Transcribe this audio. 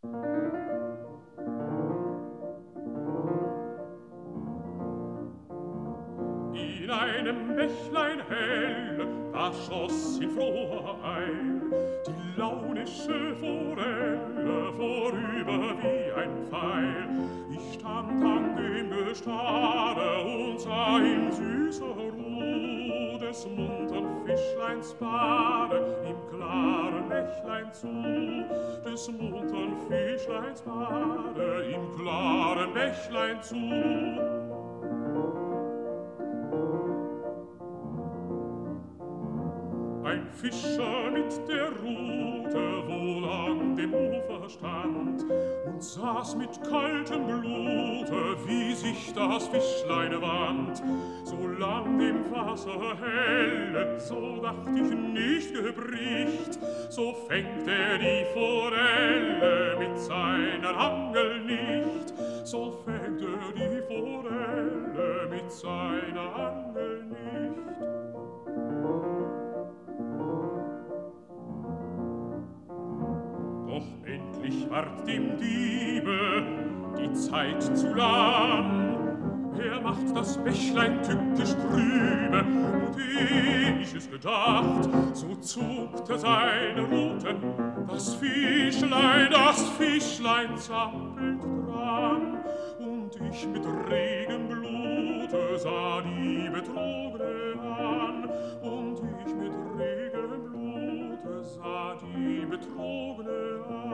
In einem Bächlein hell, da schoss in froher Eil die launische Forelle vorüber wie ein Pfeil. Ich stand an dem Gestade und sah in süßer Ruh des muntern Fischleins Bade im klaren Bächlein zu, des muntern Fischleins Bade im klaren Bächlein zu. Ein Fischer mit der Rute wohl an dem Ufer stand und saß mit kaltem Blute, wie sich das Fischlein wand. Solang dem Wasser helle, so dacht ich nicht gebricht, so fängt die Forelle mit seiner Angel nicht, so fängt die Forelle mit seiner Angel nicht. Doch endlich ward dem Diebe die Zeit zu lang. Er macht das Bächlein tückisch trübe, und ehe ich es gedacht, so zuckte seine Ruten. Das Fischlein zappelt dran, und ich mit regem Blute sah die Betrogene an, und ich mit regem Blute sah die Betrogene an.